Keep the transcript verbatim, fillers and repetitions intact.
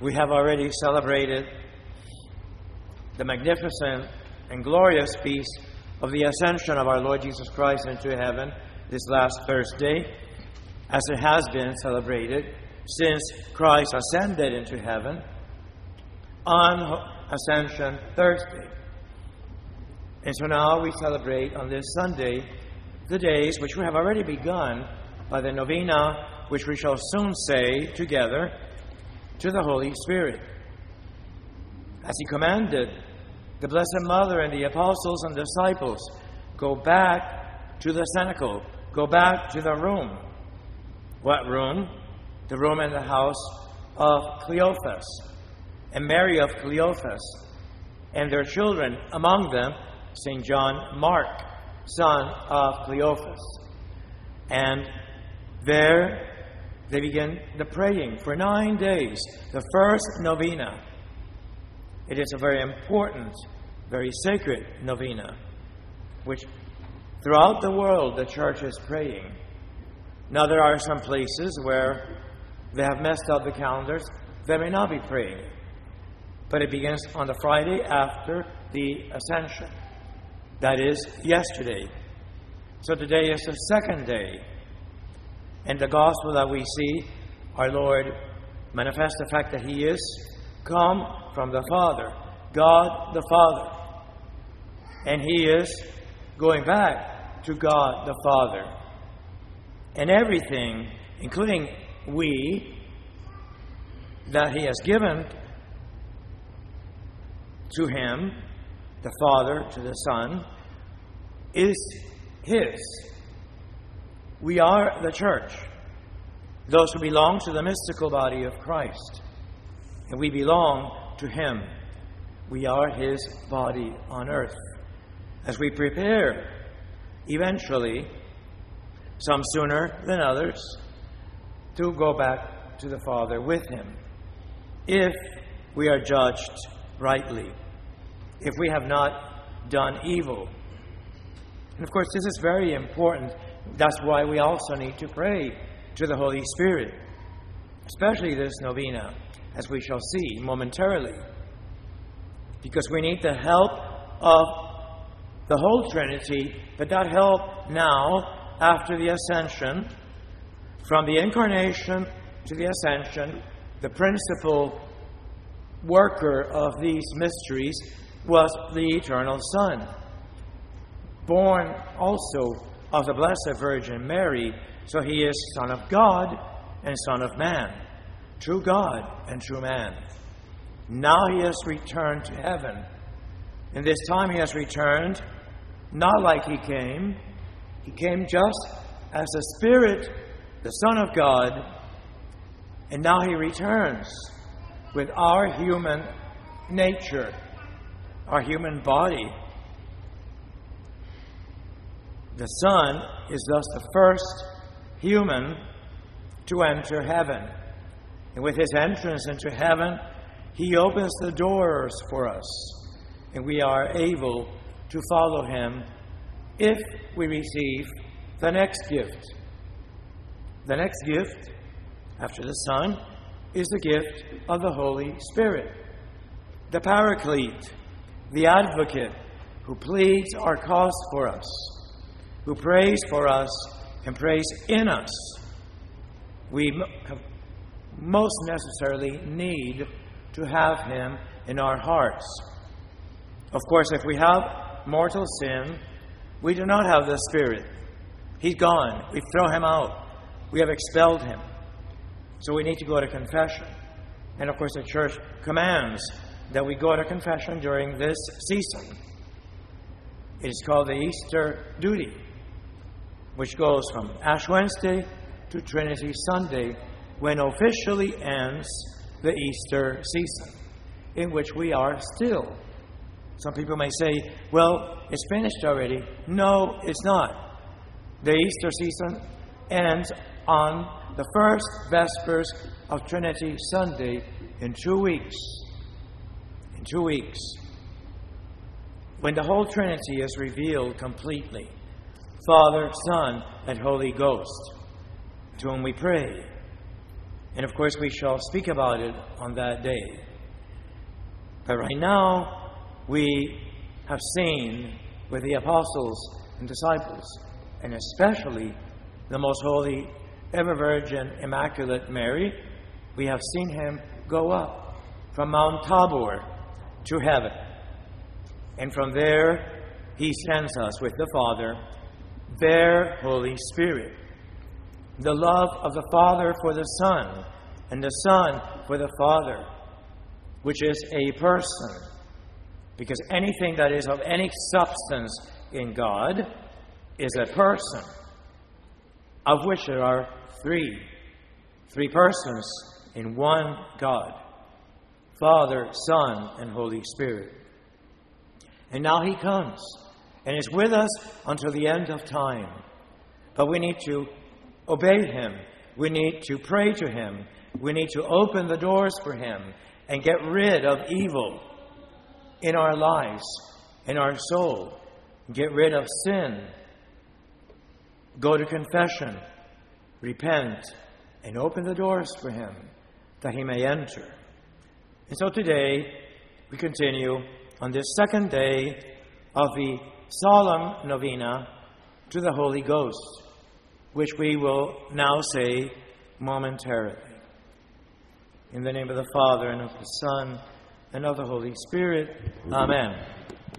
We have already celebrated the magnificent and glorious feast of the ascension of our Lord Jesus Christ into heaven this last Thursday, as it has been celebrated since Christ ascended into heaven on Ascension Thursday. And so now we celebrate on this Sunday the days which we have already begun by the novena, which we shall soon say together, to the Holy Spirit. As He commanded the Blessed Mother and the apostles and disciples, go back to the cenacle, go back to the room. What room? The room in the house of Cleophas and Mary of Cleophas, and their children, among them Saint John Mark, son of Cleophas. And there they begin the praying for nine days, the first novena. It is a very important, very sacred novena, which throughout the world the Church is praying. Now there are some places where they have messed up the calendars. They may not be praying. But it begins on the Friday after the Ascension. That is, yesterday. So today is the second day. In the Gospel that we see, our Lord manifests the fact that He is come from the Father, God the Father. And He is going back to God the Father. And everything, including we, that He has given to Him, the Father to the Son, is His. We are the Church, those who belong to the mystical body of Christ. And we belong to Him. We are His body on earth. As we prepare, eventually, some sooner than others, to go back to the Father with Him, if we are judged rightly, if we have not done evil. And of course, this is very important. That's why we also need to pray to the Holy Spirit, especially this novena, as we shall see momentarily, because we need the help of the whole Trinity, but that help now, after the Ascension, from the Incarnation to the Ascension, the principal worker of these mysteries was the Eternal Son, born also of the Blessed Virgin Mary. So He is Son of God and Son of Man, true God and true man. Now He has returned to heaven. And this time He has returned not like He came. He came just as the Spirit, the Son of God. And now He returns with our human nature, our human body. The Son is thus the first human to enter heaven. And with His entrance into heaven, He opens the doors for us. And we are able to follow Him if we receive the next gift. The next gift, after the Son, is the gift of the Holy Spirit, the Paraclete, the Advocate, who pleads our cause for us, who prays for us and prays in us. We most necessarily need to have Him in our hearts. Of course, if we have mortal sin, we do not have the Spirit. He's gone. We've thrown Him out. We have expelled Him. So we need to go to confession. And of course, the Church commands that we go to confession during this season. It is called the Easter duty, which goes from Ash Wednesday to Trinity Sunday, when officially ends the Easter season, in which we are still. Some people may say, well, it's finished already. No, it's not. The Easter season ends on the first Vespers of Trinity Sunday in two weeks. In two weeks. When the whole Trinity is revealed completely. Father, Son, and Holy Ghost, to whom we pray. And of course, we shall speak about it on that day. But right now, we have seen with the apostles and disciples, and especially the most holy, ever Virgin, Immaculate Mary, we have seen him go up from Mount Tabor to heaven. And from there, he sends us with the Father, their Holy Spirit. The love of the Father for the Son, and the Son for the Father, which is a person. Because anything that is of any substance in God is a person, of which there are three. Three persons in one God, Father, Son, and Holy Spirit. And now he comes and is with us until the end of time. But we need to obey him. We need to pray to him. We need to open the doors for him and get rid of evil in our lives, in our soul. Get rid of sin. Go to confession. Repent. And open the doors for him that he may enter. And so today we continue on this second day of the solemn novena to the Holy Ghost, which we will now say momentarily. In the name of the Father, and of the Son, and of the Holy Spirit. Amen.